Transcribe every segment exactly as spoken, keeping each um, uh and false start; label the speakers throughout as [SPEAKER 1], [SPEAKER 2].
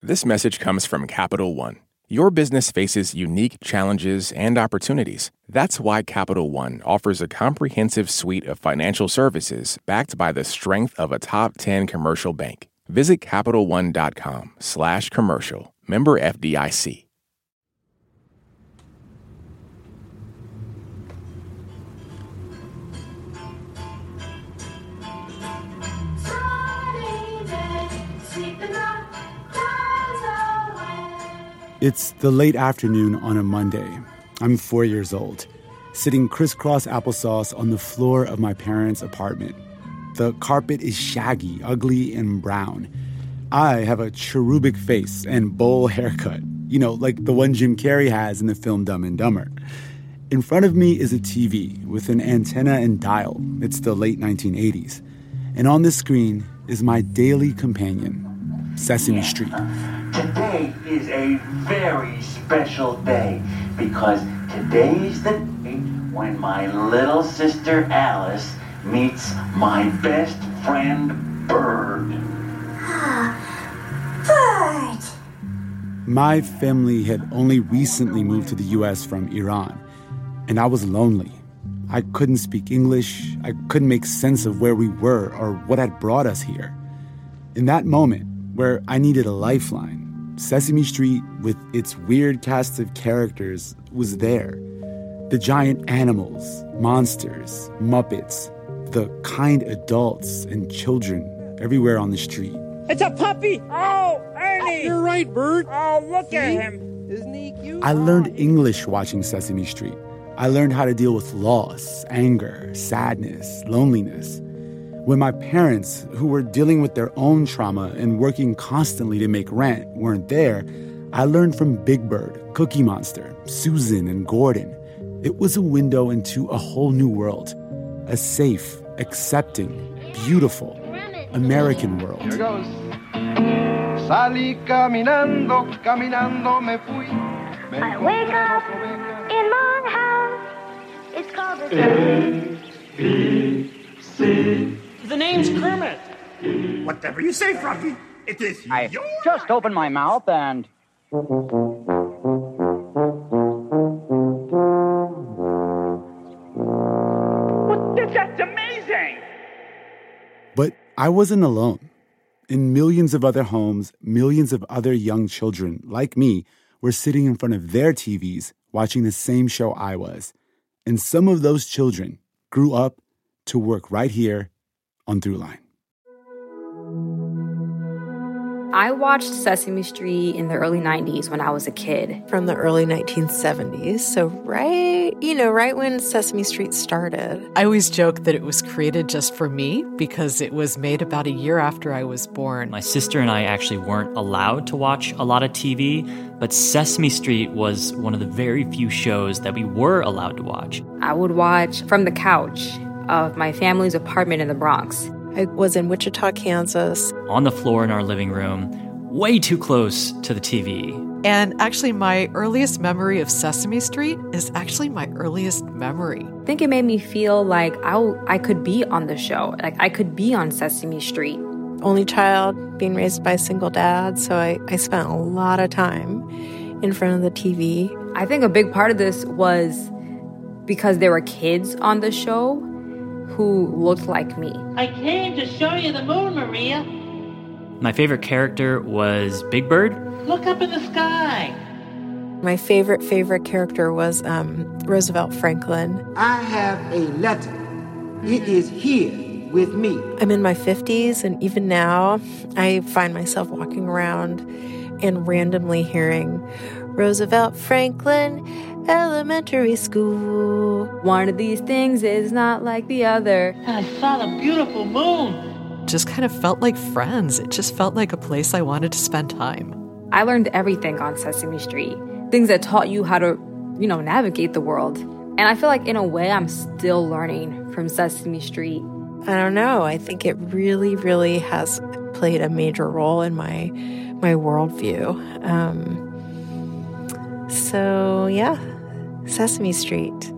[SPEAKER 1] This message comes from Capital One. Your business faces unique challenges and opportunities. That's why Capital One offers a comprehensive suite of financial services backed by the strength of a top ten commercial bank. Visit CapitalOne.com slash commercial. Member F D I C.
[SPEAKER 2] It's the late afternoon on a Monday. I'm four years old, sitting crisscross applesauce on the floor of my parents' apartment. The carpet is shaggy, ugly, and brown. I have a cherubic face and bowl haircut, you know, like the one Jim Carrey has in the film Dumb and Dumber. In front of me is a T V with an antenna and dial. It's the late nineteen eighties. And on the screen is my daily companion, Sesame Street.
[SPEAKER 3] Today is a very special day because today is the day when my little sister Alice meets my best friend Bird.
[SPEAKER 4] Bird!
[SPEAKER 2] My family had only recently moved to the U S from Iran, and I was lonely. I couldn't speak English. I couldn't make sense of where we were or what had brought us here. In that moment, where I needed a lifeline, Sesame Street, with its weird cast of characters, was there. The giant animals, monsters, Muppets, the kind adults and children everywhere on the street.
[SPEAKER 5] It's a puppy! Oh, Ernie!
[SPEAKER 6] You're right, Bert.
[SPEAKER 5] Oh, look
[SPEAKER 6] See?
[SPEAKER 5] at him.
[SPEAKER 6] Isn't he cute?
[SPEAKER 2] I learned English watching Sesame Street. I learned how to deal with loss, anger, sadness, loneliness. When my parents, who were dealing with their own trauma and working constantly to make rent, weren't there, I learned from Big Bird, Cookie Monster, Susan, and Gordon. It was a window into a whole new world. A safe, accepting, beautiful, American world.
[SPEAKER 7] Here goes. Salí caminando, caminando me fui.
[SPEAKER 4] I wake up in my house. It's called a...
[SPEAKER 7] A, B, C.
[SPEAKER 5] The name's Kermit.
[SPEAKER 8] Whatever you say, Froggy. It is
[SPEAKER 9] I
[SPEAKER 8] your...
[SPEAKER 9] just opened my mouth and...
[SPEAKER 5] Well, that's amazing.
[SPEAKER 2] But I wasn't alone. In millions of other homes, millions of other young children, like me, were sitting in front of their T Vs watching the same show I was. And some of those children grew up to work right here on Throughline.
[SPEAKER 10] I watched Sesame Street in the early nineties when I was a kid.
[SPEAKER 11] From the early nineteen seventies, so right, you know, right when Sesame Street started.
[SPEAKER 12] I always joke that it was created just for me because it was made about a year after I was born.
[SPEAKER 13] My sister and I actually weren't allowed to watch a lot of T V, but Sesame Street was one of the very few shows that we were allowed to watch.
[SPEAKER 10] I would watch from the couch of my family's apartment in the Bronx.
[SPEAKER 11] I was in Wichita, Kansas.
[SPEAKER 13] On the floor in our living room, way too close to the T V.
[SPEAKER 12] And actually, my earliest memory of Sesame Street is actually my earliest memory.
[SPEAKER 10] I think it made me feel like I, w- I could be on the show. Like I could be on Sesame Street.
[SPEAKER 11] Only child, being raised by a single dad, so I, I spent a lot of time in front of the T V.
[SPEAKER 10] I think a big part of this was because there were kids on the show who looked like me.
[SPEAKER 14] I came to show you the moon, Maria.
[SPEAKER 13] My favorite character was Big Bird.
[SPEAKER 14] Look up in the sky.
[SPEAKER 11] My favorite, favorite character was um, Roosevelt Franklin.
[SPEAKER 15] I have a letter. It is here with me.
[SPEAKER 11] I'm in my fifties, and even now, I find myself walking around and randomly hearing Roosevelt Franklin Elementary School.
[SPEAKER 10] One of these things is not like the other.
[SPEAKER 14] I saw the beautiful moon.
[SPEAKER 12] Just kind of felt like friends. It just felt like a place I wanted to spend time.
[SPEAKER 10] I learned everything on Sesame Street. Things that taught you how to, you know, navigate the world. And I feel like in a way I'm still learning from Sesame Street.
[SPEAKER 11] I don't know. I think it really, really has played a major role in my my worldview. Um, so, yeah, Sesame Street.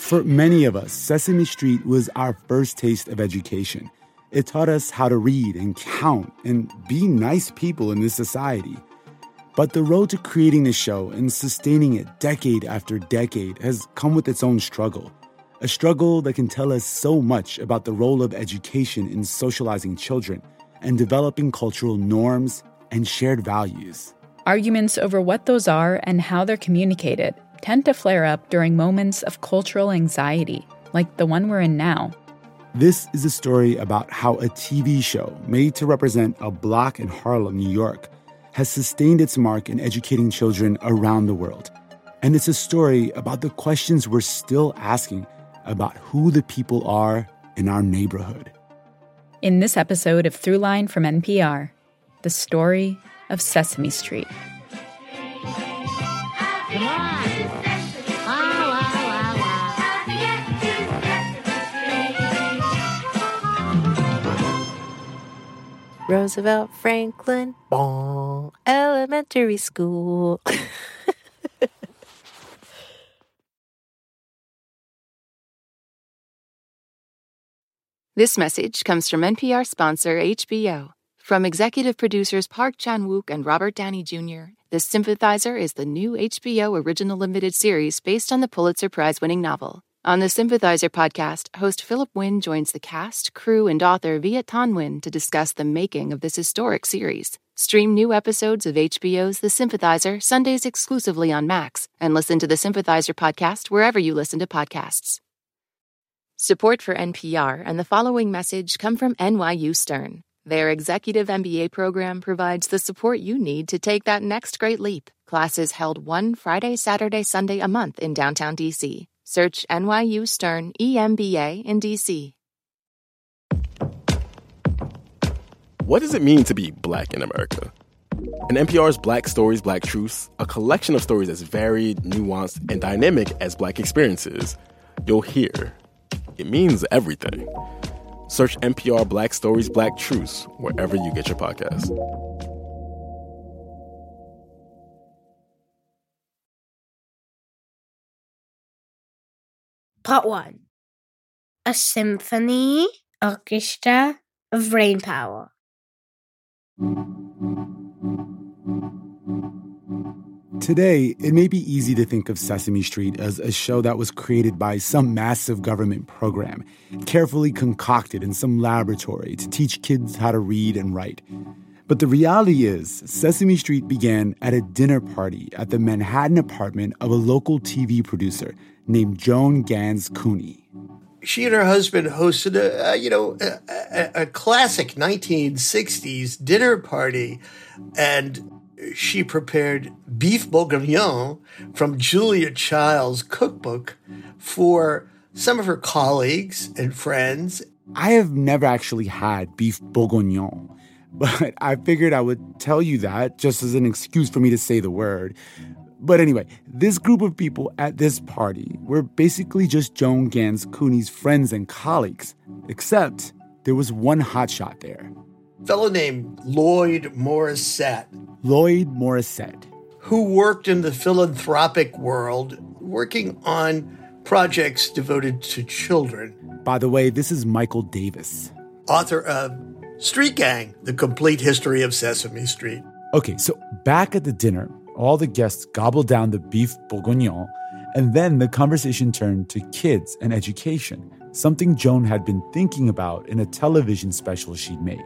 [SPEAKER 2] For many of us, Sesame Street was our first taste of education. It taught us how to read and count and be nice people in this society. But the road to creating the show and sustaining it decade after decade has come with its own struggle. A struggle that can tell us so much about the role of education in socializing children and developing cultural norms and shared values.
[SPEAKER 6] Arguments over what those are and how they're communicated tend to flare up during moments of cultural anxiety, like the one we're in now.
[SPEAKER 2] This is a story about how a T V show made to represent a block in Harlem, New York, has sustained its mark in educating children around the world. And it's a story about the questions we're still asking about who the people are in our neighborhood.
[SPEAKER 6] In this episode of Throughline from N P R, the story of Sesame Street.
[SPEAKER 4] Come on. Wow, wow, wow, wow.
[SPEAKER 11] Roosevelt Franklin, bon, elementary school.
[SPEAKER 16] This message comes from N P R sponsor H B O. From executive producers Park Chan-wook and Robert Downey Junior, The Sympathizer is the new H B O original limited series based on the Pulitzer Prize-winning novel. On the Sympathizer podcast, host Philip Wynn joins the cast, crew, and author Viet Thanh Nguyen to discuss the making of this historic series. Stream new episodes of H B O's The Sympathizer Sundays exclusively on Max, and listen to the Sympathizer podcast wherever you listen to podcasts. Support for N P R and the following message come from N Y U Stern. Their executive M B A program provides the support you need to take that next great leap. Classes held one Friday, Saturday, Sunday a month in downtown D C. Search N Y U Stern E M B A in D C.
[SPEAKER 17] What does it mean to be Black in America? In N P R's Black Stories, Black Truths, a collection of stories as varied, nuanced, and dynamic as Black experiences, you'll hear it means everything. Search N P R Black Stories, Black Truths wherever you get your podcasts.
[SPEAKER 18] Part one. A symphony orchestra of brainpower.
[SPEAKER 2] Today, it may be easy to think of Sesame Street as a show that was created by some massive government program, carefully concocted in some laboratory to teach kids how to read and write. But the reality is, Sesame Street began at a dinner party at the Manhattan apartment of a local T V producer named Joan Gans Cooney.
[SPEAKER 19] She and her husband hosted a, a you know, a, a, a classic nineteen sixties dinner party, and she prepared beef bourguignon from Julia Child's cookbook for some of her colleagues and friends.
[SPEAKER 2] I have never actually had beef bourguignon, but I figured I would tell you that just as an excuse for me to say the word. But anyway, this group of people at this party were basically just Joan Gans Cooney's friends and colleagues, except there was one hotshot there.
[SPEAKER 19] A fellow named Lloyd Morissette.
[SPEAKER 2] Lloyd Morissette.
[SPEAKER 19] Who worked in the philanthropic world, working on projects devoted to children.
[SPEAKER 2] By the way, this is Michael Davis.
[SPEAKER 19] Author of Street Gang, The Complete History of Sesame Street.
[SPEAKER 2] Okay, so back at the dinner, all the guests gobbled down the beef bourguignon, and then the conversation turned to kids and education, something Joan had been thinking about in a television special she'd made.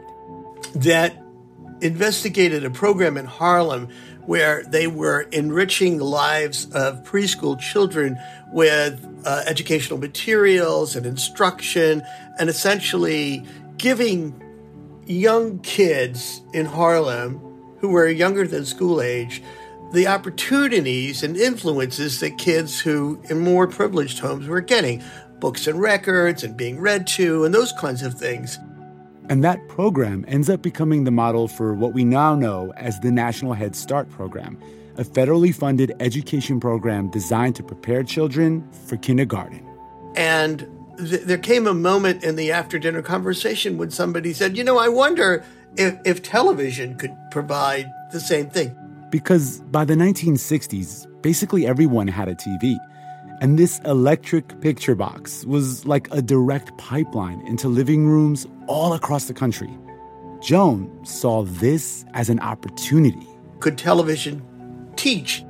[SPEAKER 19] That investigated a program in Harlem where they were enriching the lives of preschool children with uh, educational materials and instruction, and essentially giving young kids in Harlem who were younger than school age the opportunities and influences that kids who in more privileged homes were getting, books and records and being read to and those kinds of things.
[SPEAKER 2] And that program ends up becoming the model for what we now know as the National Head Start program, a federally funded education program designed to prepare children for kindergarten.
[SPEAKER 19] And th- there came a moment in the after-dinner conversation when somebody said, you know, I wonder if, if television could provide the same thing.
[SPEAKER 2] Because by the nineteen sixties, basically everyone had a T V. And this electric picture box was like a direct pipeline into living rooms all across the country. Joan saw this as an opportunity.
[SPEAKER 19] Could television teach?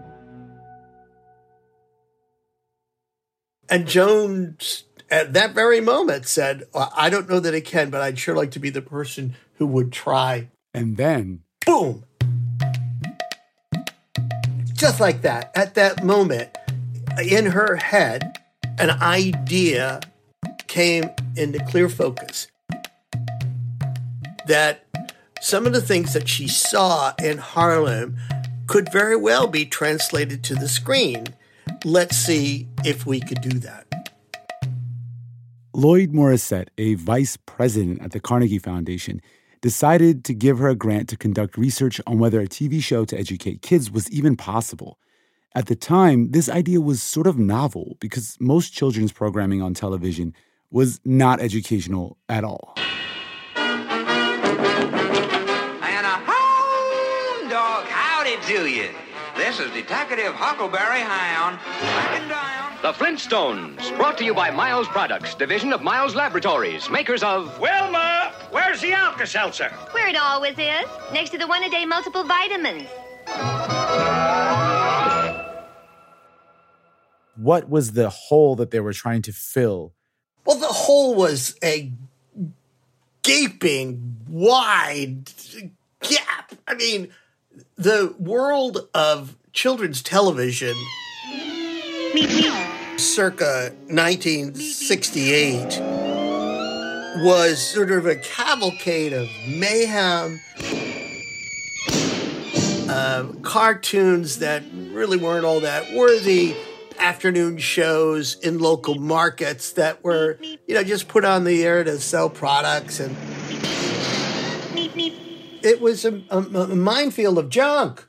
[SPEAKER 19] And Joan, at that very moment, said, I don't know that it can, but I'd sure like to be the person who would try.
[SPEAKER 2] And then,
[SPEAKER 19] boom! Just like that, at that moment, in her head, an idea came into clear focus. That some of the things that she saw in Harlem could very well be translated to the screen. Let's see if we could do that.
[SPEAKER 2] Lloyd Morissette, a vice president at the Carnegie Foundation, decided to give her a grant to conduct research on whether a T V show to educate kids was even possible. At the time, this idea was sort of novel because most children's programming on television was not educational at all.
[SPEAKER 20] And a hound dog, howdy to you. This is Detective Huckleberry Hound. Backing down.
[SPEAKER 21] The Flintstones, brought to you by Miles Products, division of Miles Laboratories, makers of...
[SPEAKER 5] Wilma, where's the Alka-Seltzer?
[SPEAKER 4] Where it always is, next to the one-a-day multiple vitamins.
[SPEAKER 2] What was the hole that they were trying to fill?
[SPEAKER 19] Well, the hole was a gaping, wide gap. I mean, the world of children's television, circa nineteen sixty-eight, was sort of a cavalcade of mayhem, uh, cartoons that really weren't all that worthy, afternoon shows in local markets that were, you know, just put on the air to sell products. And it was a, a, a minefield of junk.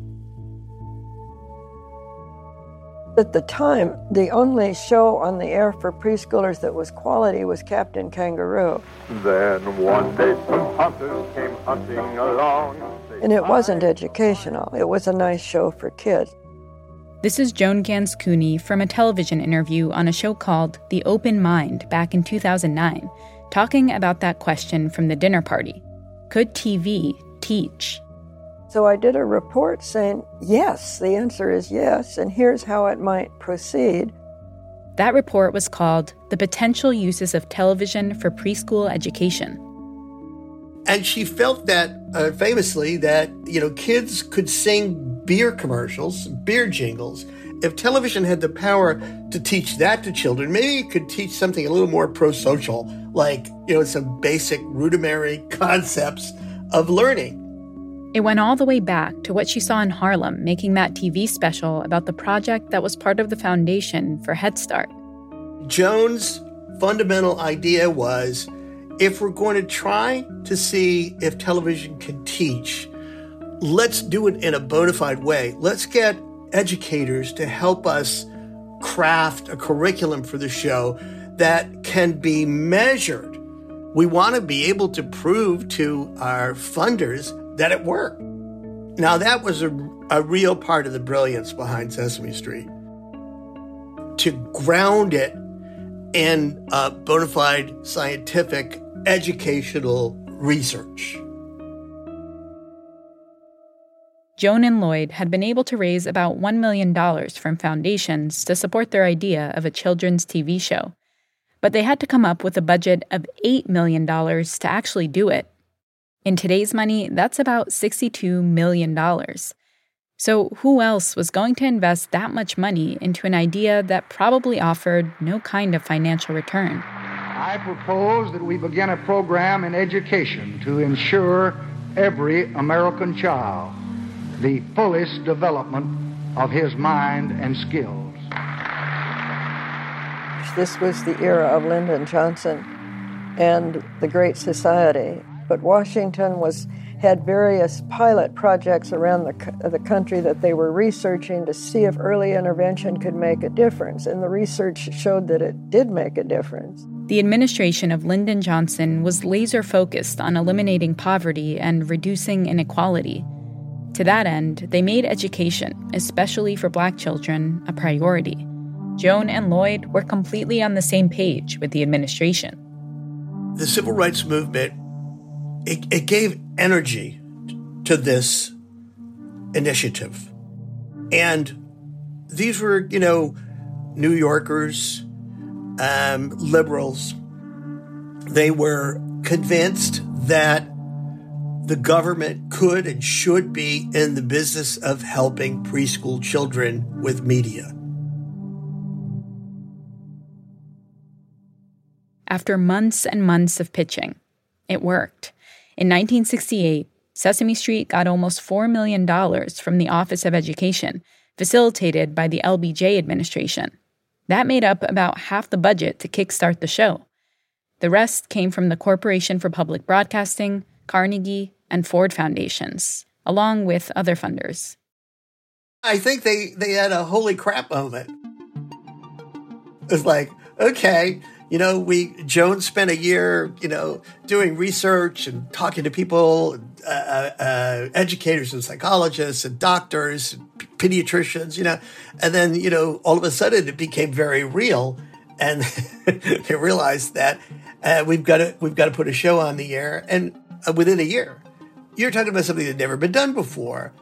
[SPEAKER 22] At the time, the only show on the air for preschoolers that was quality was Captain Kangaroo.
[SPEAKER 7] Then one day some hunters came hunting along.
[SPEAKER 22] And it wasn't educational. It was a nice show for kids.
[SPEAKER 6] This is Joan Gans Cooney from a television interview on a show called The Open Mind back in two thousand nine, talking about that question from the dinner party. Could T V teach?
[SPEAKER 22] So I did a report saying, yes, the answer is yes, and here's how it might proceed.
[SPEAKER 6] That report was called The Potential Uses of Television for Preschool Education.
[SPEAKER 19] And she felt that, uh, famously, that, you know, kids could sing beer commercials, beer jingles. If television had the power to teach that to children, maybe it could teach something a little more pro-social, like, you know, some basic rudimentary concepts of learning.
[SPEAKER 6] It went all the way back to what she saw in Harlem, making that T V special about the project that was part of the foundation for Head Start.
[SPEAKER 19] Joan's fundamental idea was, if we're going to try to see if television can teach, let's do it in a bona fide way. Let's get educators to help us craft a curriculum for the show that can be measured. We want to be able to prove to our funders that it worked. Now, that was a, a real part of the brilliance behind Sesame Street. To ground it in uh, bona fide scientific educational research.
[SPEAKER 6] Joan and Lloyd had been able to raise about one million dollars from foundations to support their idea of a children's T V show. But they had to come up with a budget of eight million dollars to actually do it. In today's money, that's about sixty-two million dollars. So who else was going to invest that much money into an idea that probably offered no kind of financial return?
[SPEAKER 23] I propose that we begin a program in education to ensure every American child the fullest development of his mind and skills.
[SPEAKER 22] This was the era of Lyndon Johnson and the Great Society. But Washington was had various pilot projects around the, the country that they were researching to see if early intervention could make a difference. And the research showed that it did make a difference.
[SPEAKER 6] The administration of Lyndon Johnson was laser-focused on eliminating poverty and reducing inequality. To that end, they made education, especially for Black children, a priority. Joan and Lloyd were completely on the same page with the administration.
[SPEAKER 19] The civil rights movement, it, it gave energy to this initiative. And these were, you know, New Yorkers, um, liberals. They were convinced that the government could and should be in the business of helping preschool children with media.
[SPEAKER 6] After months and months of pitching, it worked. In nineteen sixty-eight, Sesame Street got almost four million dollars from the Office of Education, facilitated by the L B J administration. That made up about half the budget to kickstart the show. The rest came from the Corporation for Public Broadcasting, Carnegie, and Ford Foundations, along with other funders.
[SPEAKER 19] I think they, they had a holy crap moment. It's like, okay, you know, we Joan spent a year, you know, doing research and talking to people, uh, uh, educators and psychologists and doctors, and pediatricians, you know, and then, you know, all of a sudden it became very real, and they realized that uh, we've got to we've got to put a show on the air, and uh, within a year, you're talking about something that had never been done before.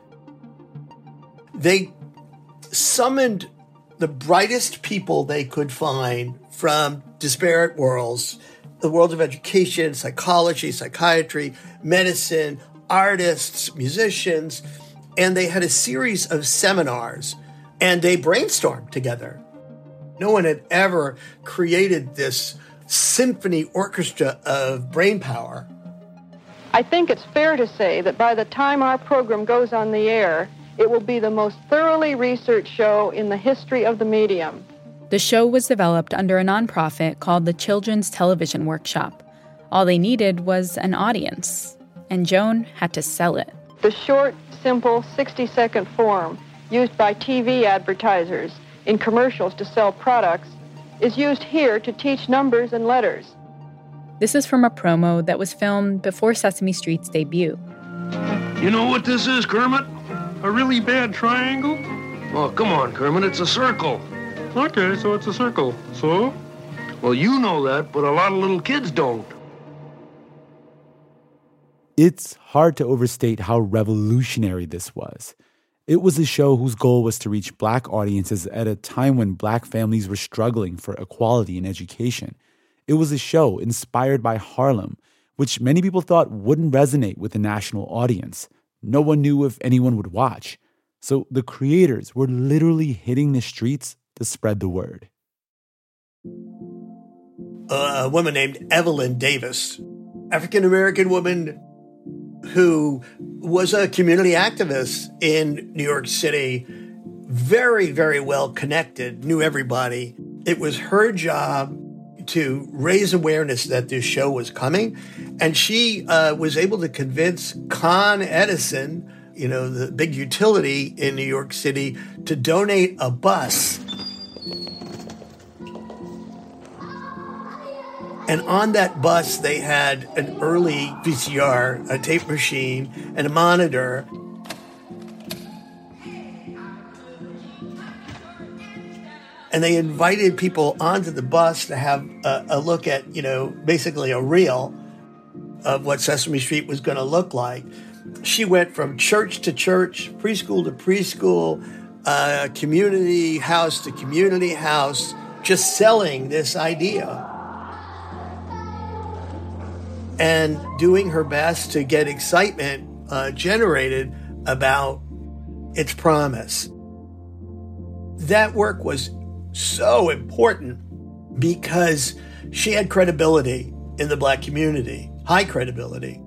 [SPEAKER 19] They summoned the brightest people they could find from disparate worlds, the world of education, psychology, psychiatry, medicine, artists, musicians, and they had a series of seminars, and they brainstormed together. No one had ever created this symphony orchestra of brainpower.
[SPEAKER 1] I think it's fair to say that by the time our program goes on the air, it will be the most thoroughly researched show in the history of the medium.
[SPEAKER 6] The show was developed under a nonprofit called the Children's Television Workshop. All they needed was an audience, and Joan had to sell it.
[SPEAKER 1] The short, simple sixty-second form used by T V advertisers in commercials to sell products is used here to teach numbers and letters.
[SPEAKER 6] This is from a promo that was filmed before Sesame Street's debut.
[SPEAKER 3] You know what this is, Kermit? A really bad triangle? Oh, come on, Kermit, it's a circle. Okay, so it's a circle. So? Well, you know that, but a lot of little kids don't.
[SPEAKER 2] It's hard to overstate how revolutionary this was. It was a show whose goal was to reach Black audiences at a time when Black families were struggling for equality in education. It was a show inspired by Harlem, which many people thought wouldn't resonate with the national audience. No one knew if anyone would watch. So the creators were literally hitting the streets to spread the word.
[SPEAKER 19] A woman named Evelyn Davis, African-American woman who was a community activist in New York City, very, very well connected, knew everybody. It was her job to raise awareness that this show was coming, and she uh, was able to convince Con Edison, you know, the big utility in New York City, to donate a bus. And on that bus, they had an early V C R, a tape machine, and a monitor. And they invited people onto the bus to have a, a look at, you know, basically a reel of what Sesame Street was going to look like. She went from church to church, preschool to preschool, uh, community house to community house, just selling this idea. And doing her best to get excitement uh, generated about its promise. That work was so important because she had credibility in the Black community, high credibility.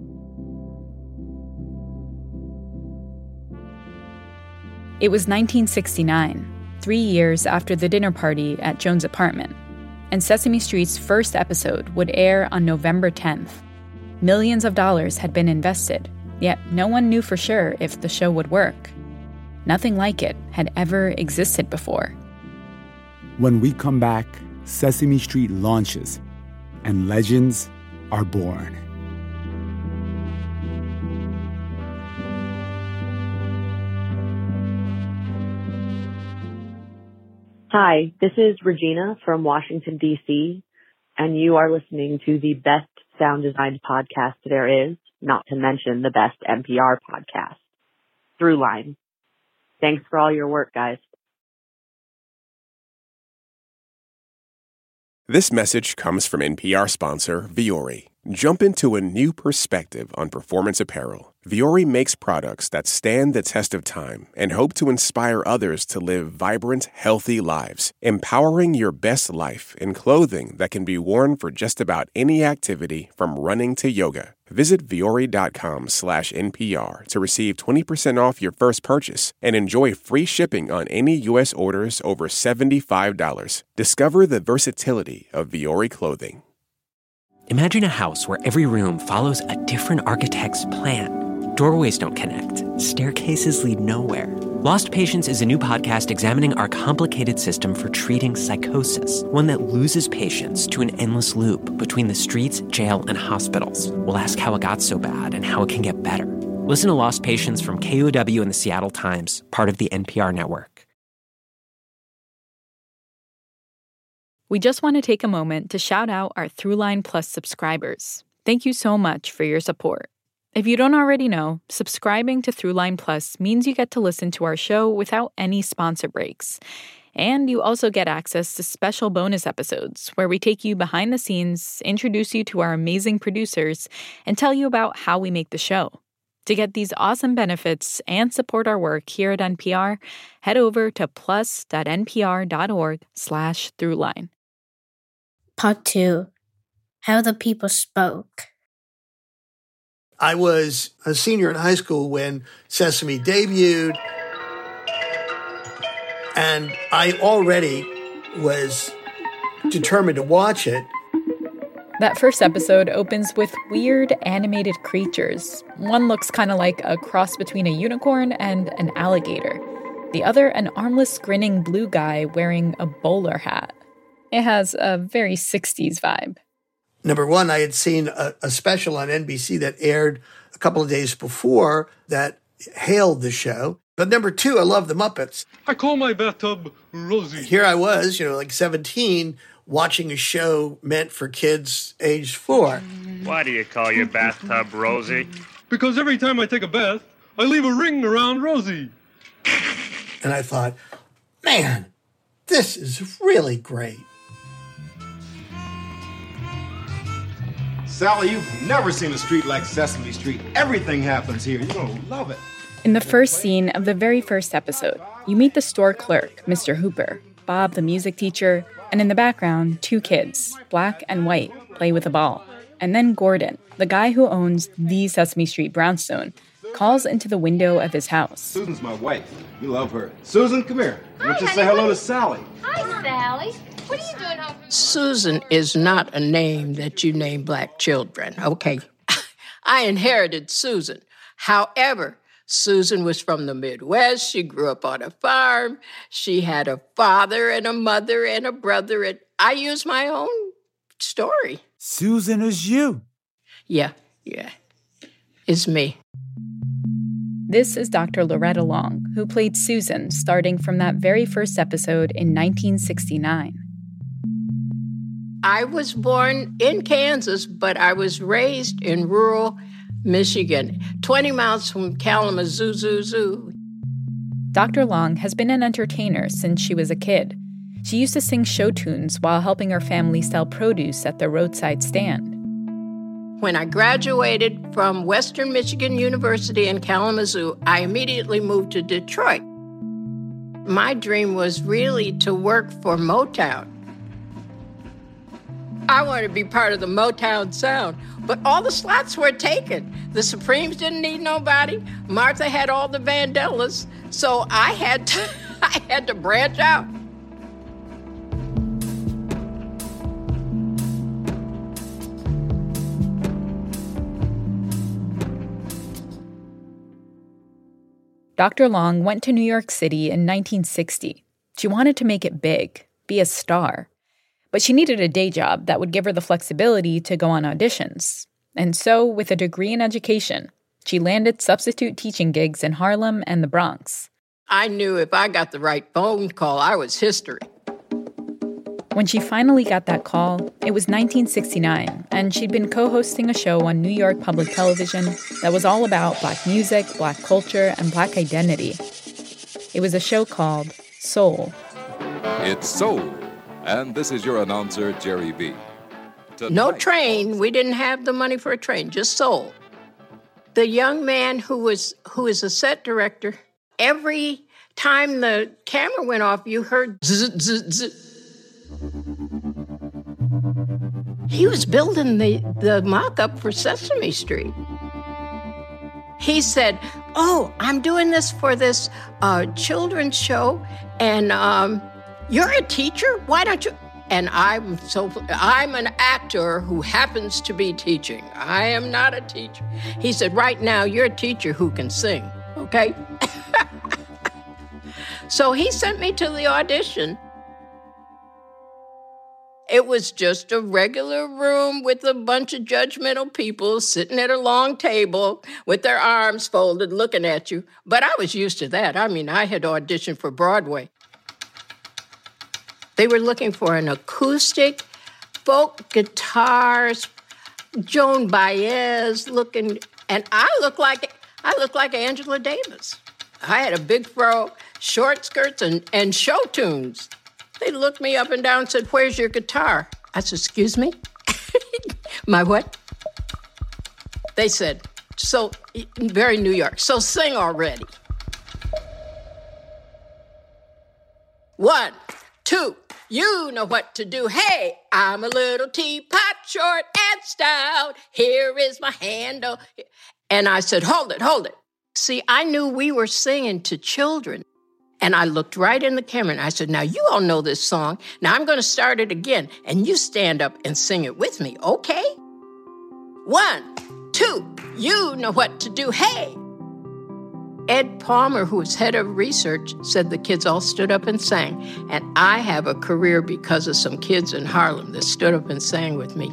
[SPEAKER 6] It was nineteen sixty-nine, three years after the dinner party at Joan's apartment, and Sesame Street's first episode would air on November tenth. Millions of dollars had been invested, yet no one knew for sure if the show would work. Nothing like it had ever existed before.
[SPEAKER 2] When we come back, Sesame Street launches, and legends are born.
[SPEAKER 8] Hi, this is Regina from Washington, D C, and you are listening to the best sound designed podcast there is, not to mention the best N P R podcast, Throughline. Thanks for all your work, guys.
[SPEAKER 9] This message comes from N P R sponsor Vuori. Jump into a new perspective on performance apparel. Vuori makes products that stand the test of time and hope to inspire others to live vibrant, healthy lives, empowering your best life in clothing that can be worn for just about any activity from running to yoga. Visit Vuori.com slash NPR to receive twenty percent off your first purchase and enjoy free shipping on any U S orders over seventy-five dollars. Discover the versatility of Vuori clothing.
[SPEAKER 13] Imagine a house where every room follows a different architect's plan. Doorways don't connect. Staircases lead nowhere. Lost Patients is a new podcast examining our complicated system for treating psychosis, one that loses patients to an endless loop between the streets, jail, and hospitals. We'll ask how it got so bad and how it can get better. Listen to Lost Patients from K O W and the Seattle Times, part of the N P R network.
[SPEAKER 6] We just want to take a moment to shout out our Throughline Plus subscribers. Thank you so much for your support. If you don't already know, subscribing to Throughline Plus means you get to listen to our show without any sponsor breaks. And you also get access to special bonus episodes where we take you behind the scenes, introduce you to our amazing producers, and tell you about how we make the show. To get these awesome benefits and support our work here at N P R, head over to plus.npr.org slash throughline.
[SPEAKER 18] Part two, How the People Spoke.
[SPEAKER 19] I was a senior in high school when Sesame debuted, and I already was determined to watch it.
[SPEAKER 6] That first episode opens with weird animated creatures. One looks kind of like a cross between a unicorn and an alligator. The other, an armless, grinning blue guy wearing a bowler hat. It has a very sixties vibe.
[SPEAKER 19] Number one, I had seen a, a special on N B C that aired a couple of days before that hailed the show. But number two, I love the Muppets.
[SPEAKER 3] I call my bathtub Rosie.
[SPEAKER 19] Here I was, you know, like seventeen, watching a show meant for kids aged four.
[SPEAKER 5] Why do you call your bathtub Rosie?
[SPEAKER 3] Because every time I take a bath, I leave a ring around Rosie.
[SPEAKER 19] And I thought, man, this is really great.
[SPEAKER 24] Sally, you've never seen a street like Sesame Street. Everything happens here. You're going to love it.
[SPEAKER 6] In the first scene of the very first episode, you meet the store clerk, Mister Hooper, Bob the music teacher, and in the background, two kids, black and white, play with a ball. And then Gordon, the guy who owns the Sesame Street brownstone, calls into the window of his house.
[SPEAKER 24] Susan's my wife. You love her. Susan, come here. I want you to say hello to Sally.
[SPEAKER 4] Hi, Sally. What are you doing home from
[SPEAKER 25] Susan is not a name that you name black children, okay? I inherited Susan. However, Susan was from the Midwest. She grew up on a farm. She had a father and a mother and a brother, and I use my own story.
[SPEAKER 2] Susan is you.
[SPEAKER 25] Yeah, yeah. It's me.
[SPEAKER 6] This is Doctor Loretta Long, who played Susan starting from that very first episode in nineteen sixty-nine.
[SPEAKER 25] I was born in Kansas, but I was raised in rural Michigan, twenty miles from Kalamazoo, zoo, zoo.
[SPEAKER 6] Doctor Long has been an entertainer since she was a kid. She used to sing show tunes while helping her family sell produce at the roadside stand.
[SPEAKER 25] When I graduated from Western Michigan University in Kalamazoo, I immediately moved to Detroit. My dream was really to work for Motown. I wanted to be part of the Motown sound, but all the slots were taken. The Supremes didn't need nobody. Martha had all the Vandellas, so I had to, I had to branch out.
[SPEAKER 6] Doctor Long went to New York City in nineteen sixty. She wanted to make it big, be a star. But she needed a day job that would give her the flexibility to go on auditions. And so, with a degree in education, she landed substitute teaching gigs in Harlem and the Bronx.
[SPEAKER 25] I knew if I got the right phone call, I was history.
[SPEAKER 6] When she finally got that call, it was nineteen sixty-nine, and she'd been co-hosting a show on New York Public Television that was all about Black music, Black culture, and Black identity. It was a show called Soul.
[SPEAKER 10] It's Soul, and this is your announcer, Jerry B. Tonight,
[SPEAKER 25] no train. We didn't have the money for a train, just Soul. The young man who was who is a set director, every time the camera went off, you heard zzz, zzz, zzz. He was building the, the mock-up for Sesame Street. He said, oh, I'm doing this for this uh, children's show, and um, you're a teacher? Why don't you? And I'm so I'm an actor who happens to be teaching. I am not a teacher. He said, right now, you're a teacher who can sing, okay? So he sent me to the audition. It was just a regular room with a bunch of judgmental people sitting at a long table with their arms folded looking at you. But I was used to that. I mean, I had auditioned for Broadway. They were looking for an acoustic, folk guitars, Joan Baez looking, and I looked like I looked like Angela Davis. I had a big fro, short skirts, and, and show tunes. They looked me up and down and said, where's your guitar? I said, excuse me? My what? They said, so, very New York, so sing already. One, two, you know what to do. Hey, I'm a little teapot, short and stout. Here is my handle. And I said, hold it, hold it. See, I knew we were singing to children. And I looked right in the camera and I said, now you all know this song. Now I'm going to start it again. And you stand up and sing it with me, okay? One, two, you know what to do. Hey! Ed Palmer, who was head of research, said the kids all stood up and sang. And I have a career because of some kids in Harlem that stood up and sang with me.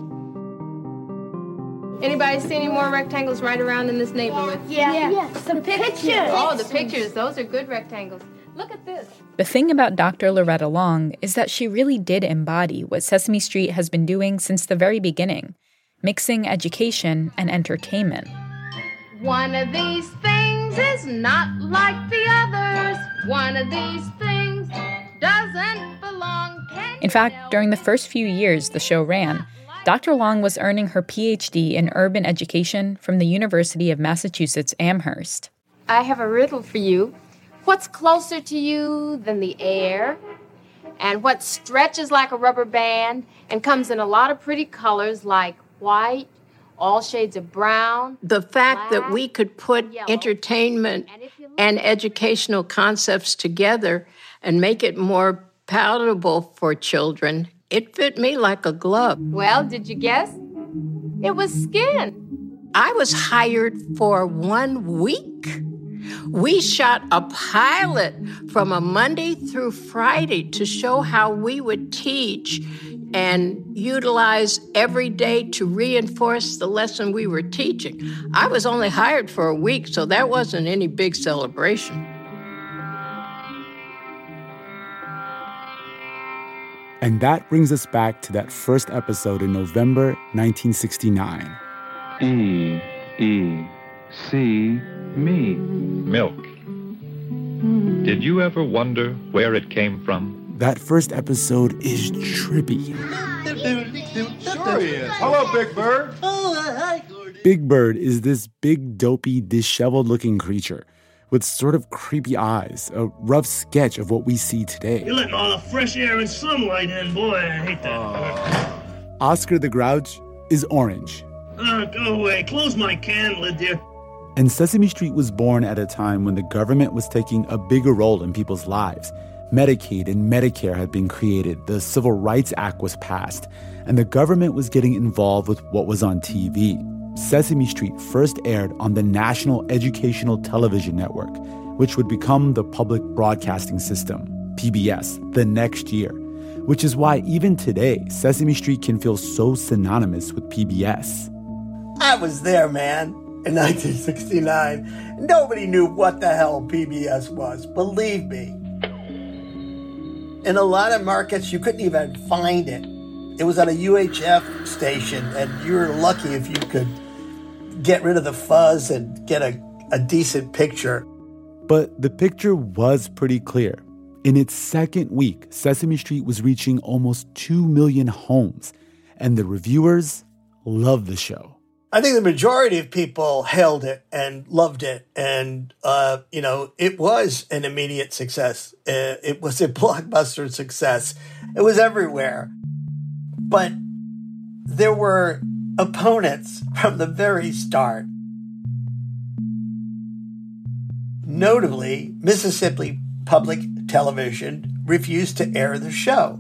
[SPEAKER 11] Anybody see any more rectangles right around in this neighborhood?
[SPEAKER 4] Yeah, yeah. yeah. Some pictures. pictures.
[SPEAKER 11] Oh, the pictures. Those are good rectangles. Look at this.
[SPEAKER 6] The thing about Doctor Loretta Long is that she really did embody what Sesame Street has been doing since the very beginning, mixing education and entertainment.
[SPEAKER 11] One of these things is not like the others. One of these things doesn't belong. Can
[SPEAKER 6] In fact, during the first few years the show ran, Doctor Long was earning her P H D in urban education from the University of Massachusetts Amherst.
[SPEAKER 11] I have a riddle for you. What's closer to you than the air? And what stretches like a rubber band and comes in a lot of pretty colors like white, all shades of brown.
[SPEAKER 25] The fact
[SPEAKER 11] black,
[SPEAKER 25] that we could put
[SPEAKER 11] yellow,
[SPEAKER 25] entertainment and, and educational concepts together and make it more palatable for children, it fit me like a glove.
[SPEAKER 11] Well, did you guess? It was skin.
[SPEAKER 25] I was hired for one week. We shot a pilot from a Monday through Friday to show how we would teach and utilize every day to reinforce the lesson we were teaching. I was only hired for a week, so that wasn't any big celebration.
[SPEAKER 2] And that brings us back to that first episode in November nineteen sixty-nine.
[SPEAKER 12] E, E, C, me. Milk. Did you ever wonder where it came from?
[SPEAKER 2] That first episode is trippy.
[SPEAKER 24] Sure he is. Hello, Big Bird.
[SPEAKER 4] Oh, hi, Gordon.
[SPEAKER 2] Big Bird is this big, dopey, disheveled-looking creature with sort of creepy eyes, a rough sketch of what we see today.
[SPEAKER 14] You're letting all the fresh air and sunlight in, boy. I hate that. Uh,
[SPEAKER 2] Oscar the Grouch is orange.
[SPEAKER 14] uh, go away. Close my can lid, dear.
[SPEAKER 2] And Sesame Street was born at a time when the government was taking a bigger role in people's lives. Medicaid and Medicare had been created, the Civil Rights Act was passed, and the government was getting involved with what was on T V. Sesame Street first aired on the National Educational Television Network, which would become the Public Broadcasting System, P B S, the next year, which is why even today, Sesame Street can feel so synonymous with P B S.
[SPEAKER 19] I was there, man. In nineteen sixty-nine, nobody knew what the hell P B S was, believe me. In a lot of markets, you couldn't even find it. It was on a U H F station, and you were lucky if you could get rid of the fuzz and get a, a decent picture.
[SPEAKER 2] But the picture was pretty clear. In its second week, Sesame Street was reaching almost two million homes, and the reviewers loved the show.
[SPEAKER 19] I think the majority of people hailed it and loved it. And, uh, you know, it was an immediate success. Uh, it was a blockbuster success. It was everywhere. But there were opponents from the very start. Notably, Mississippi Public Television refused to air the show.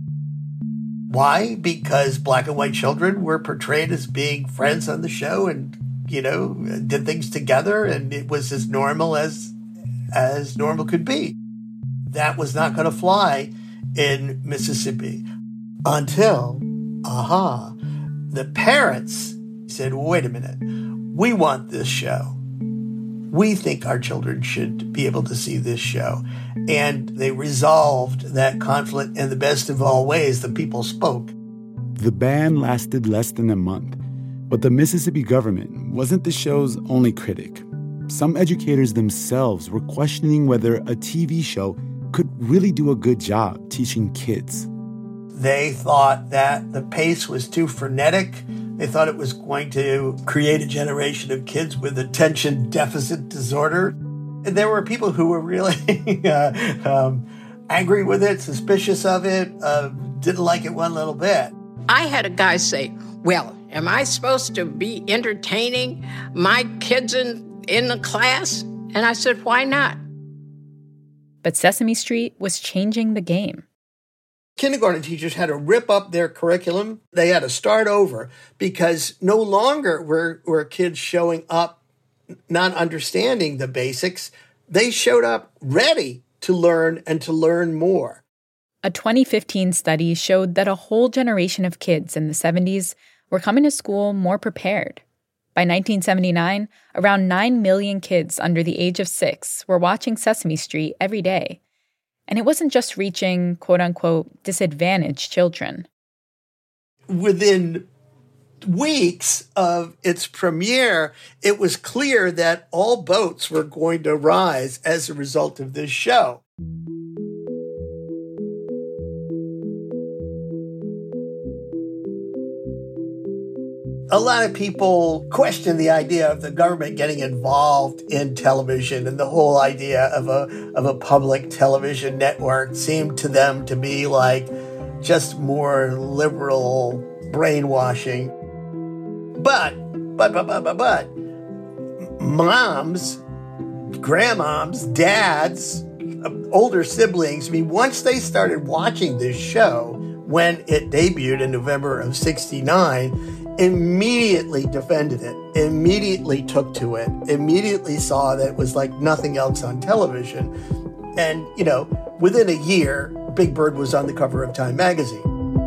[SPEAKER 19] Why? Because black and white children were portrayed as being friends on the show and, you know, did things together, and it was as normal as as normal could be. That was not going to fly in Mississippi until, aha, the parents said, wait a minute, we want this show. We think our children should be able to see this show. And they resolved that conflict in the best of all ways. The people spoke.
[SPEAKER 2] The ban lasted less than a month, but the Mississippi government wasn't the show's only critic. Some educators themselves were questioning whether a T V show could really do a good job teaching kids.
[SPEAKER 19] They thought that the pace was too frenetic. They thought it was going to create a generation of kids with attention deficit disorder. And there were people who were really uh, um, angry with it, suspicious of it, uh, didn't like it one little bit.
[SPEAKER 25] I had a guy say, well, am I supposed to be entertaining my kids in, in the class? And I said, why not?
[SPEAKER 6] But Sesame Street was changing the game.
[SPEAKER 19] Kindergarten teachers had to rip up their curriculum. They had to start over because no longer were, were kids showing up not understanding the basics. They showed up ready to learn and to learn more.
[SPEAKER 6] A twenty fifteen study showed that a whole generation of kids in the seventies were coming to school more prepared. By nineteen seventy-nine, around nine million kids under the age of six were watching Sesame Street every day. And it wasn't just reaching, quote-unquote, disadvantaged children.
[SPEAKER 19] Within weeks of its premiere, it was clear that all boats were going to rise as a result of this show. A lot of people question the idea of the government getting involved in television, and the whole idea of a of a public television network seemed to them to be like just more liberal brainwashing. But, but, but, but, but, but, moms, grandmoms, dads, older siblings, I mean, once they started watching this show, when it debuted in November of sixty-nine, immediately defended it, immediately took to it, immediately saw that it was like nothing else on television. And, you know, within a year, Big Bird was on the cover of Time magazine.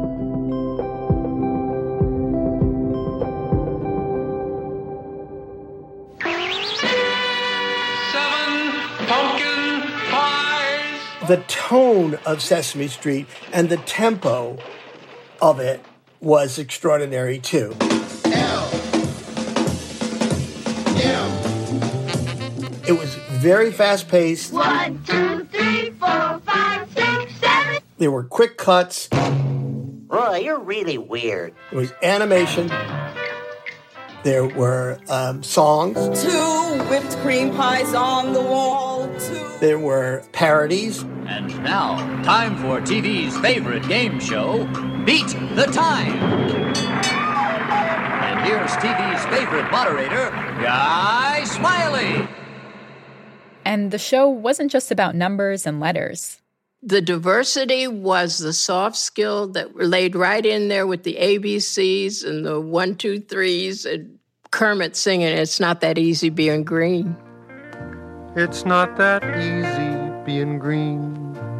[SPEAKER 15] Seven pumpkin pies.
[SPEAKER 19] The tone of Sesame Street and the tempo of it was extraordinary too.
[SPEAKER 15] L. M.
[SPEAKER 19] It was very fast-paced.
[SPEAKER 4] One, two, three, four, five, six, seven.
[SPEAKER 19] There were quick cuts.
[SPEAKER 16] Roy, you're really weird.
[SPEAKER 19] There was animation. There were um, songs.
[SPEAKER 17] Two whipped cream pies on the wall. Two.
[SPEAKER 19] There were parodies.
[SPEAKER 20] And now, time for T V's favorite game show, Beat the Time. And here's T V's favorite moderator, Guy Smiley.
[SPEAKER 6] And the show wasn't just about numbers and letters.
[SPEAKER 25] The diversity was the soft skill that were laid right in there with the A B Cs and the one, two, threes, and Kermit singing, "It's not that easy being green."
[SPEAKER 3] It's not that easy being green,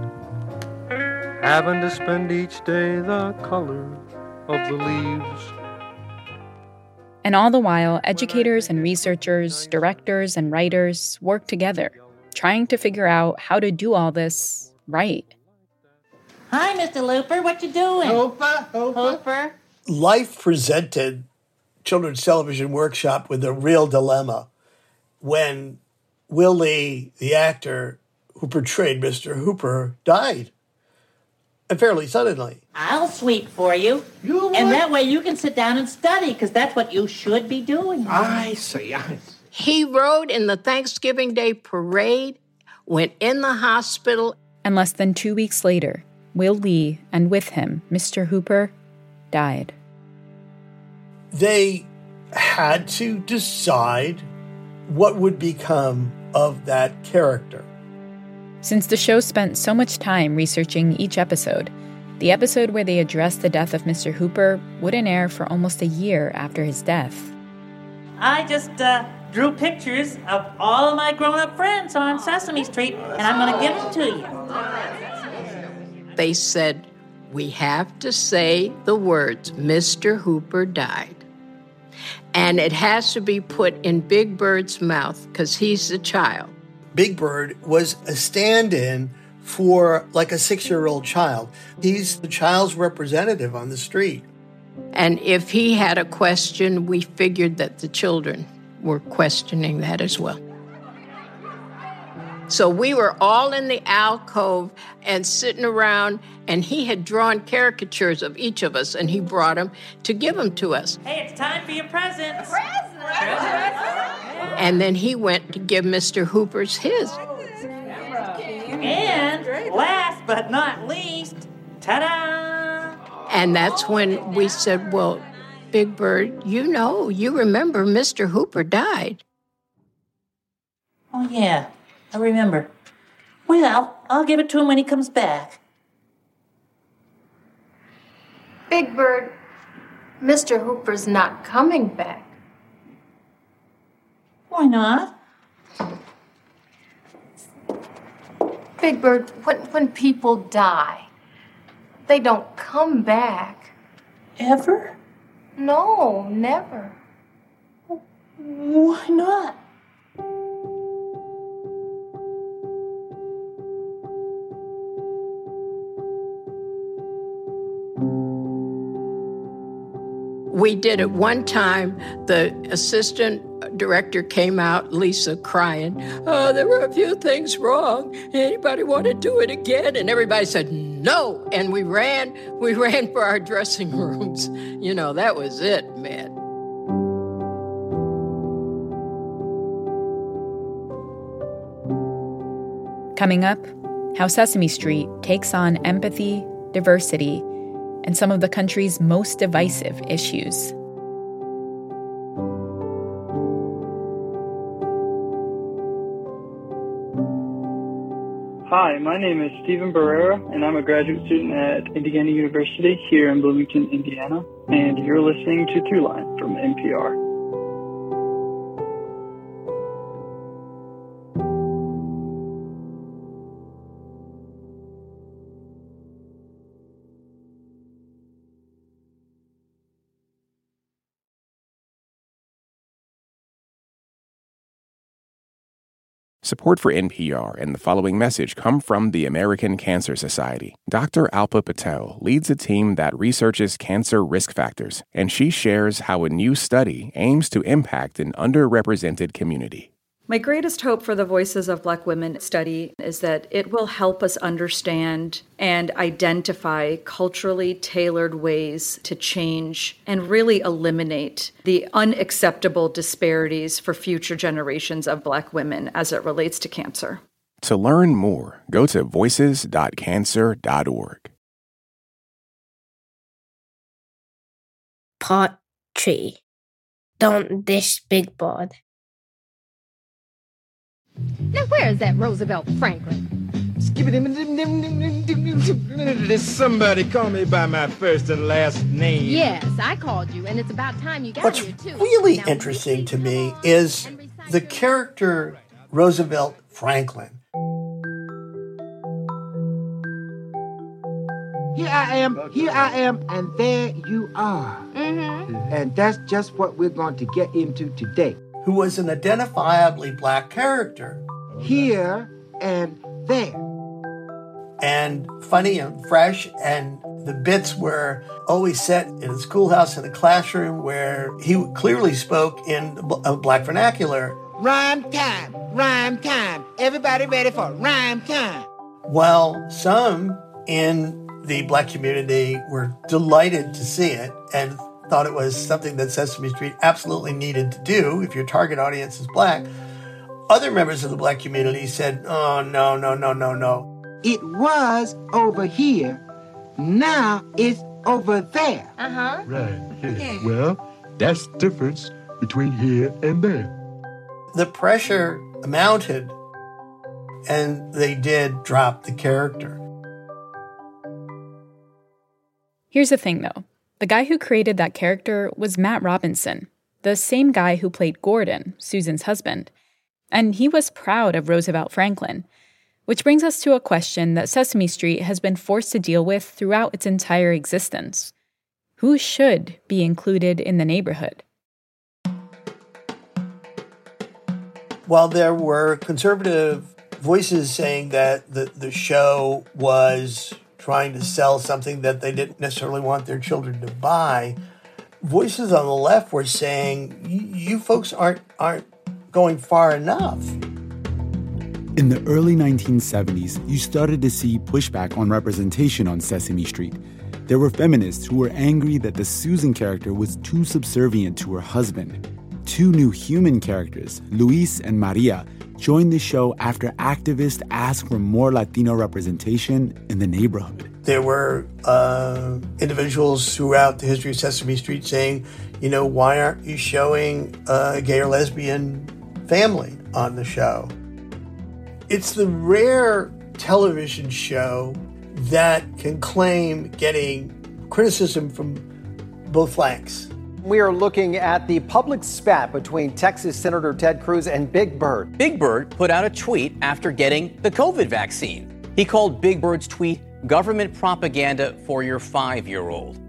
[SPEAKER 3] having to spend each day the color of the leaves.
[SPEAKER 6] And all the while, educators and researchers, directors and writers worked together, trying to figure out how to do all this right.
[SPEAKER 1] Hi, Mister Looper. What you doing?
[SPEAKER 19] Hooper,
[SPEAKER 1] Hooper. Hooper.
[SPEAKER 19] Life presented Children's Television Workshop with a real dilemma when Will Lee, the actor who portrayed Mister Hooper, died. And fairly suddenly.
[SPEAKER 1] I'll sweep for you.
[SPEAKER 19] You
[SPEAKER 1] And
[SPEAKER 19] what?
[SPEAKER 1] that way you can sit down and study, because that's what you should be doing.
[SPEAKER 19] I see, I see.
[SPEAKER 25] He rode in the Thanksgiving Day parade, went in the hospital.
[SPEAKER 6] And less than two weeks later, Will Lee, and with him, Mister Hooper, died.
[SPEAKER 19] They had to decide what would become of that character.
[SPEAKER 6] Since the show spent so much time researching each episode, the episode where they addressed the death of Mister Hooper wouldn't air for almost a year after his death.
[SPEAKER 1] I just uh, drew pictures of all of my grown-up friends on Sesame Street, and I'm going to give them to you.
[SPEAKER 25] They said, we have to say the words, Mister Hooper died. And it has to be put in Big Bird's mouth, because he's the child.
[SPEAKER 19] Big Bird was a stand-in for like a six-year-old child. He's the child's representative on the street.
[SPEAKER 25] And if he had a question, we figured that the children were questioning that as well. So we were all in the alcove and sitting around, and he had drawn caricatures of each of us, and he brought them to give them to us.
[SPEAKER 1] Hey, it's time for your presents.
[SPEAKER 11] Presents?
[SPEAKER 25] And then he went to give Mister Hooper's his.
[SPEAKER 1] And last but not least, ta-da!
[SPEAKER 25] And that's when we said, well, Big Bird, you know, you remember Mister Hooper died.
[SPEAKER 1] Oh, yeah, I remember. Well, I'll give it to him when he comes back.
[SPEAKER 11] Big Bird, Mister Hooper's not coming back.
[SPEAKER 1] Why not?
[SPEAKER 11] Big Bird, when, when people die, they don't come back.
[SPEAKER 1] Ever?
[SPEAKER 11] No, never.
[SPEAKER 1] Why not?
[SPEAKER 25] We did it one time. The assistant director came out, Lisa, crying. Oh, there were a few things wrong. Anybody want to do it again? And everybody said, no. And we ran, we ran for our dressing rooms. You know, that was it, man.
[SPEAKER 6] Coming up, how Sesame Street takes on empathy, diversity, and some of the country's most divisive issues.
[SPEAKER 7] Hi, my name is Stephen Barrera, and I'm a graduate student at Indiana University here in Bloomington, Indiana, and you're listening to Throughline from N P R.
[SPEAKER 9] Support for N P R and the following message come from the American Cancer Society. Doctor Alpa Patel leads a team that researches cancer risk factors, and she shares how a new study aims to impact an underrepresented community.
[SPEAKER 21] My greatest hope for the Voices of Black Women study is that it will help us understand and identify culturally tailored ways to change and really eliminate the unacceptable disparities for future generations of Black women as it relates to cancer.
[SPEAKER 9] To learn more, go to voices dot cancer dot org.
[SPEAKER 18] Part three. Don't dish Big Bird.
[SPEAKER 11] Now, where is that Roosevelt Franklin?
[SPEAKER 24] Did somebody call me by my first and last name?
[SPEAKER 11] Yes, I called you, and it's about time you got
[SPEAKER 19] What's
[SPEAKER 11] here, too.
[SPEAKER 19] really
[SPEAKER 11] Now,
[SPEAKER 19] interesting to me is the character Roosevelt Franklin.
[SPEAKER 22] Here I am, here I am, and there you are.
[SPEAKER 11] Mm-hmm.
[SPEAKER 22] And that's just what we're going to get into today.
[SPEAKER 19] Who was an identifiably Black character.
[SPEAKER 22] Here and there.
[SPEAKER 19] and funny and fresh, and the bits were always set in a schoolhouse, in a classroom, where he clearly spoke in a black vernacular.
[SPEAKER 22] Rhyme time, rhyme time. Everybody ready for rhyme time.
[SPEAKER 19] While some in the black community were delighted to see it and thought it was something that Sesame Street absolutely needed to do if your target audience is black, other members of the black community said, oh, no, no, no, no, no.
[SPEAKER 22] It was over here. Now it's over there.
[SPEAKER 11] Uh-huh.
[SPEAKER 5] Right. Yeah. Well, that's the difference between here and there.
[SPEAKER 19] The pressure mounted, and they did drop the character.
[SPEAKER 6] Here's the thing, though. The guy who created that character was Matt Robinson, the same guy who played Gordon, Susan's husband. And he was proud of Roosevelt Franklin. Which brings us to a question that Sesame Street has been forced to deal with throughout its entire existence. Who should be included in the neighborhood?
[SPEAKER 19] While there were conservative voices saying that the, the show was trying to sell something that they didn't necessarily want their children to buy, voices on the left were saying, you folks aren't aren't going far enough.
[SPEAKER 2] In the early nineteen seventies, you started to see pushback on representation on Sesame Street. There were feminists who were angry that the Susan character was too subservient to her husband. Two new human characters, Luis and Maria, joined the show after activists asked for more Latino representation in the neighborhood.
[SPEAKER 19] There were uh, individuals throughout the history of Sesame Street saying, you know, why aren't you showing a gay or lesbian family on the show? It's the rare television show that can claim getting criticism from both flanks.
[SPEAKER 8] We are looking at the public spat between Texas Senator Ted Cruz and Big Bird.
[SPEAKER 10] Big Bird put out a tweet after getting the COVID vaccine. He called Big Bird's tweet government propaganda for your five-year-old.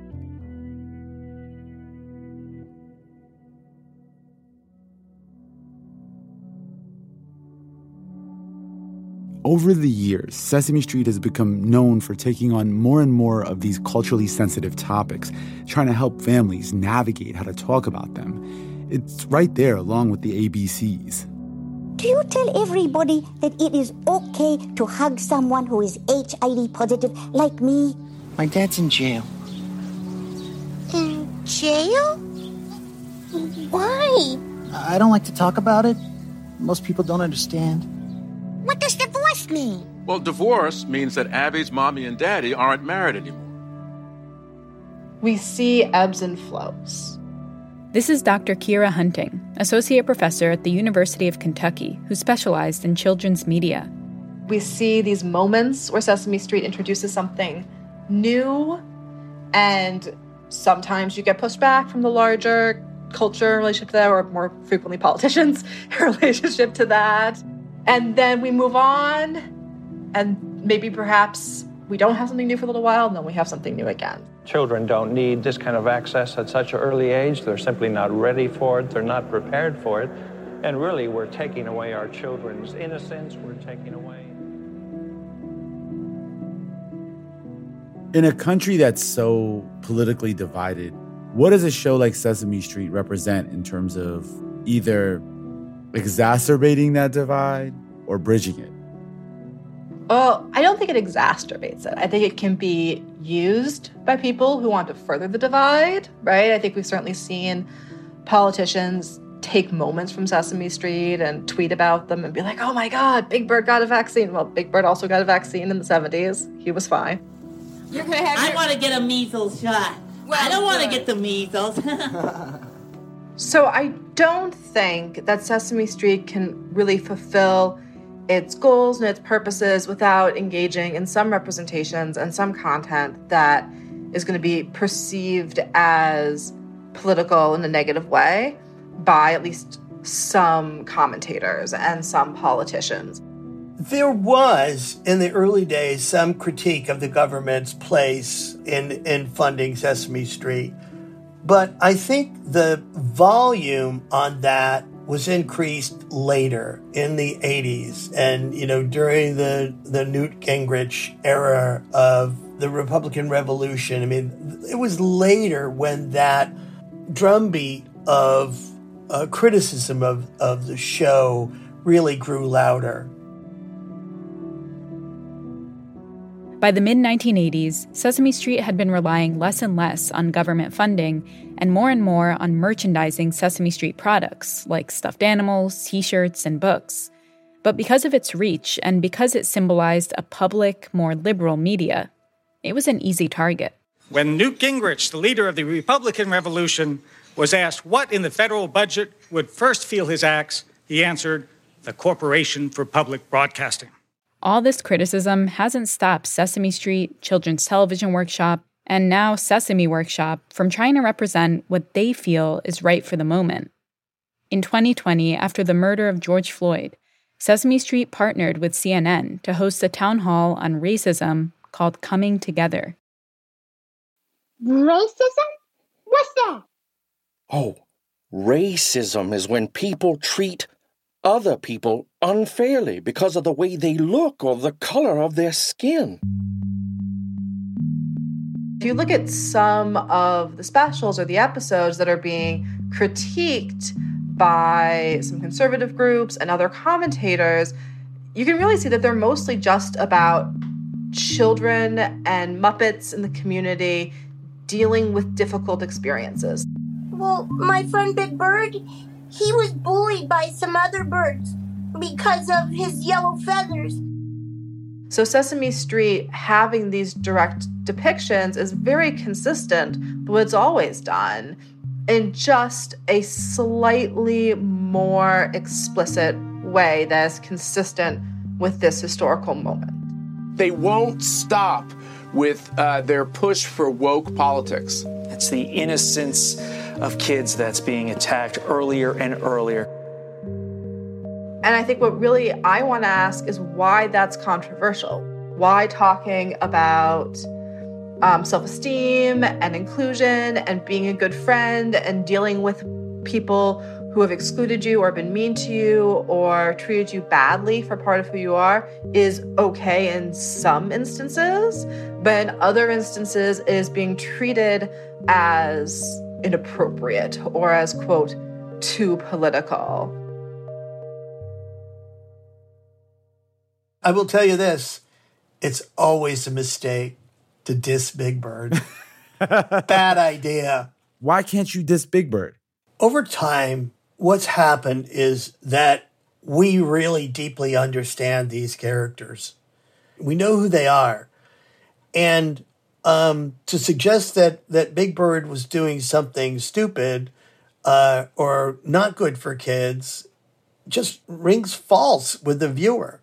[SPEAKER 2] Over the years, Sesame Street has become known for taking on more and more of these culturally sensitive topics, trying to help families navigate how to talk about them. It's right there along with the A B Cs.
[SPEAKER 13] Do you tell everybody that it is okay to hug someone who is H I V positive like me?
[SPEAKER 22] My dad's in jail.
[SPEAKER 13] In jail? Why?
[SPEAKER 22] I don't like to talk about it. Most people don't understand.
[SPEAKER 13] What does divorce mean?
[SPEAKER 23] Well, divorce means that Abby's mommy and daddy aren't married anymore.
[SPEAKER 26] We see ebbs and flows.
[SPEAKER 6] This is Doctor Kira Hunting, associate professor at the University of Kentucky, who specialized in children's media.
[SPEAKER 26] We see these moments where Sesame Street introduces something new, and sometimes you get pushed back from the larger culture relationship to that, or more frequently politicians' relationship to that. And then we move on, and maybe perhaps we don't have something new for a little while, and then we have something new again.
[SPEAKER 27] Children don't need this kind of access at such an early age. They're simply not ready for it. They're not prepared for it. And really, we're taking away our children's innocence. We're taking away...
[SPEAKER 2] In a country that's so politically divided, what does a show like Sesame Street represent in terms of either exacerbating that divide or bridging it?
[SPEAKER 26] Well, I don't think it exacerbates it. I think it can be used by people who want to further the divide, right? I think we've certainly seen politicians take moments from Sesame Street and tweet about them and be like, oh my God, Big Bird got a vaccine. Well, Big Bird also got a vaccine in the seventies. He was fine.
[SPEAKER 1] You're gonna have I your... want to get a measles shot. Well, I don't want to get the measles.
[SPEAKER 26] So I don't think that Sesame Street can really fulfill its goals and its purposes without engaging in some representations and some content that is going to be perceived as political in a negative way by at least some commentators and some politicians.
[SPEAKER 19] There was, in the early days, some critique of the government's place in, in funding Sesame Street. But I think the volume on that was increased later in the eighties and, you know, during the, the Newt Gingrich era of the Republican Revolution. I mean, it was later when that drumbeat of uh, criticism of, of the show really grew louder.
[SPEAKER 6] By the mid nineteen eighties, Sesame Street had been relying less and less on government funding and more and more on merchandising Sesame Street products like stuffed animals, T-shirts, and books. But because of its reach and because it symbolized a public, more liberal media, it was an easy target.
[SPEAKER 4] When Newt Gingrich, the leader of the Republican Revolution, was asked what in the federal budget would first feel his axe, he answered, the Corporation for Public Broadcasting.
[SPEAKER 6] All this criticism hasn't stopped Sesame Street, Children's Television Workshop, and now Sesame Workshop from trying to represent what they feel is right for the moment. In twenty twenty, after the murder of George Floyd, Sesame Street partnered with C N N to host a town hall on racism called Coming Together.
[SPEAKER 13] Racism? What's that?
[SPEAKER 12] Oh, racism is when people treat other people unfairly because of the way they look or the color of their skin.
[SPEAKER 26] If you look at some of the specials or the episodes that are being critiqued by some conservative groups and other commentators, you can really see that they're mostly just about children and Muppets in the community dealing with difficult experiences.
[SPEAKER 18] Well, my friend Big Bird, he was bullied by some other birds because of his yellow feathers.
[SPEAKER 26] So Sesame Street having these direct depictions is very consistent with what it's always done in just a slightly more explicit way that is consistent with this historical moment.
[SPEAKER 14] They won't stop with uh, their push for woke politics.
[SPEAKER 15] It's the innocence of kids that's being attacked earlier and earlier.
[SPEAKER 26] And I think what really I want to ask is why that's controversial. Why talking about um, self-esteem and inclusion and being a good friend and dealing with people who have excluded you or been mean to you or treated you badly for part of who you are is okay in some instances, but in other instances it is being treated as inappropriate or as, quote, too political.
[SPEAKER 19] I will tell you this, it's always a mistake to diss Big Bird. Bad idea.
[SPEAKER 2] Why can't you diss Big Bird?
[SPEAKER 19] Over time, what's happened is that we really deeply understand these characters. We know who they are. And um, to suggest that, that Big Bird was doing something stupid uh, or not good for kids just rings false with the viewer.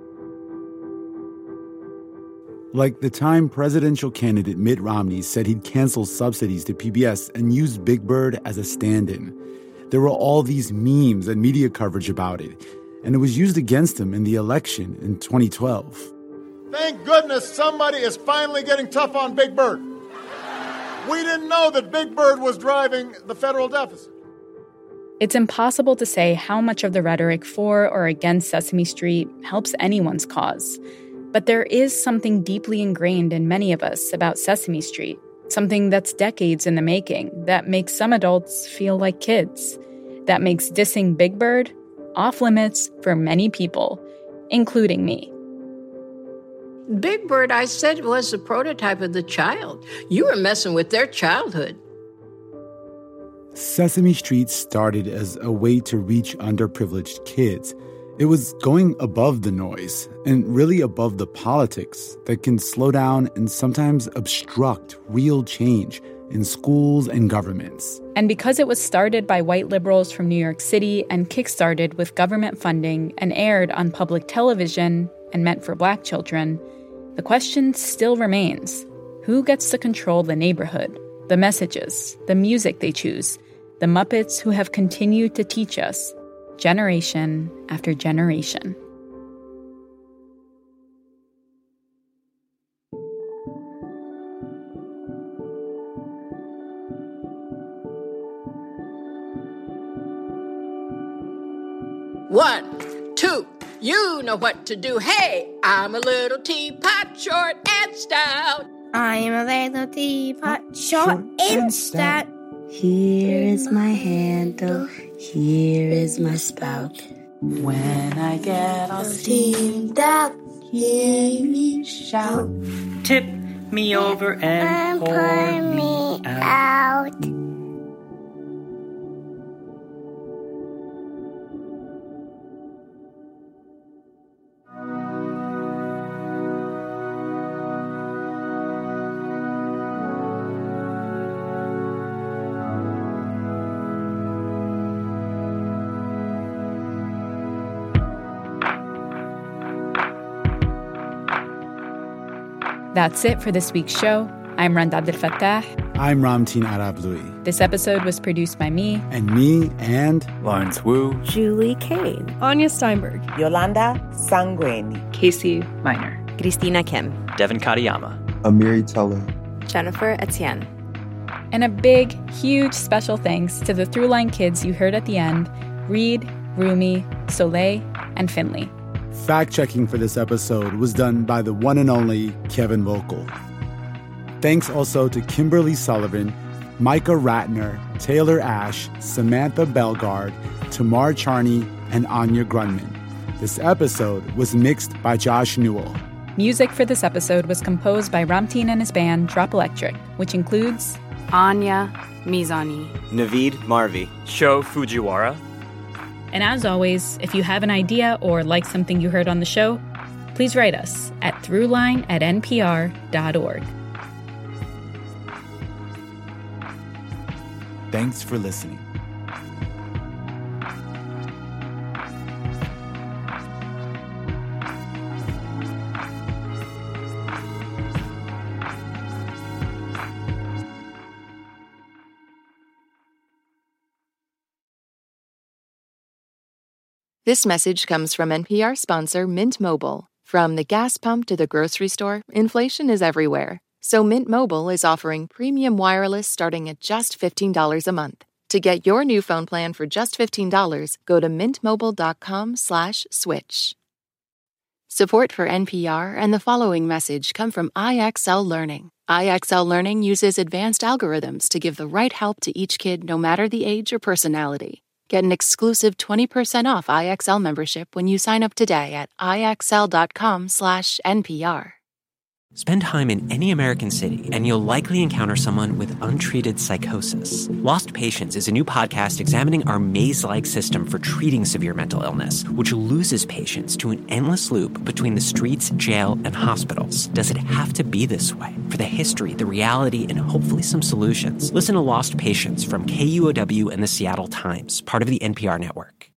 [SPEAKER 2] Like the time presidential candidate Mitt Romney said he'd cancel subsidies to P B S and use Big Bird as a stand-in. There were all these memes and media coverage about it, and it was used against him in the election in twenty twelve.
[SPEAKER 24] Thank goodness somebody is finally getting tough on Big Bird. We didn't know that Big Bird was driving the federal deficit.
[SPEAKER 6] It's impossible to say how much of the rhetoric for or against Sesame Street helps anyone's cause. But there is something deeply ingrained in many of us about Sesame Street, something that's decades in the making, that makes some adults feel like kids, that makes dissing Big Bird off limits for many people, including me.
[SPEAKER 25] Big Bird, I said, was the prototype of the child. You were messing with their childhood.
[SPEAKER 2] Sesame Street started as a way to reach underprivileged kids. It was going above the noise and really above the politics that can slow down and sometimes obstruct real change in schools and governments.
[SPEAKER 6] And because it was started by white liberals from New York City and kickstarted with government funding and aired on public television and meant for Black children, the question still remains: who gets to control the neighborhood, the messages, the music they choose, the Muppets who have continued to teach us generation after generation?
[SPEAKER 25] One, two, you know what to do. Hey, I'm a little teapot, short and stout.
[SPEAKER 3] I am a little teapot, short and stout.
[SPEAKER 7] Here is my handle, here is my spout. When I get all steamed out, hear me shout.
[SPEAKER 9] Tip me over and, and pour, pour me out. out.
[SPEAKER 6] That's it for this week's show. I'm Rand Abdelfatah.
[SPEAKER 2] I'm Ramtin Arablouei.
[SPEAKER 6] This episode was produced by me.
[SPEAKER 2] And me and...
[SPEAKER 16] Lawrence Wu.
[SPEAKER 17] Julie Kane.
[SPEAKER 20] Anya Steinberg.
[SPEAKER 21] Yolanda Sangweni.
[SPEAKER 17] Casey Minor.
[SPEAKER 28] Christina Kim.
[SPEAKER 16] Devin Katayama.
[SPEAKER 29] Amiri Teller.
[SPEAKER 28] Jennifer Etienne.
[SPEAKER 6] And a big, huge special thanks to the Throughline kids you heard at the end, Reed, Rumi, Soleil, and Finley.
[SPEAKER 2] Fact-checking for this episode was done by the one and only Kevin Vogel. Thanks also to Kimberly Sullivan, Micah Ratner, Taylor Ash, Samantha Belgard, Tamar Charney, and Anya Grunman. This episode was mixed by Josh Newell.
[SPEAKER 6] Music for this episode was composed by Ramtin and his band Drop Electric, which includes
[SPEAKER 28] Anya Mizani,
[SPEAKER 16] Naveed Marvi, Sho Fujiwara.
[SPEAKER 6] And as always, if you have an idea or like something you heard on the show, please write us at throughline at n p r dot org.
[SPEAKER 2] Thanks for listening.
[SPEAKER 30] This message comes from N P R sponsor Mint Mobile. From the gas pump to the grocery store, inflation is everywhere. So Mint Mobile is offering premium wireless starting at just fifteen dollars a month. To get your new phone plan for just fifteen dollars, go to mintmobile.com slash switch. Support for N P R and the following message come from I X L Learning. I X L Learning uses advanced algorithms to give the right help to each kid no matter the age or personality. Get an exclusive twenty percent off I X L membership when you sign up today at ixl.com slash NPR.
[SPEAKER 31] Spend time in any American city, and you'll likely encounter someone with untreated psychosis. Lost Patients is a new podcast examining our maze-like system for treating severe mental illness, which loses patients to an endless loop between the streets, jail, and hospitals. Does it have to be this way? For the history, the reality, and hopefully some solutions, listen to Lost Patients from K U O W and the Seattle Times, part of the N P R network.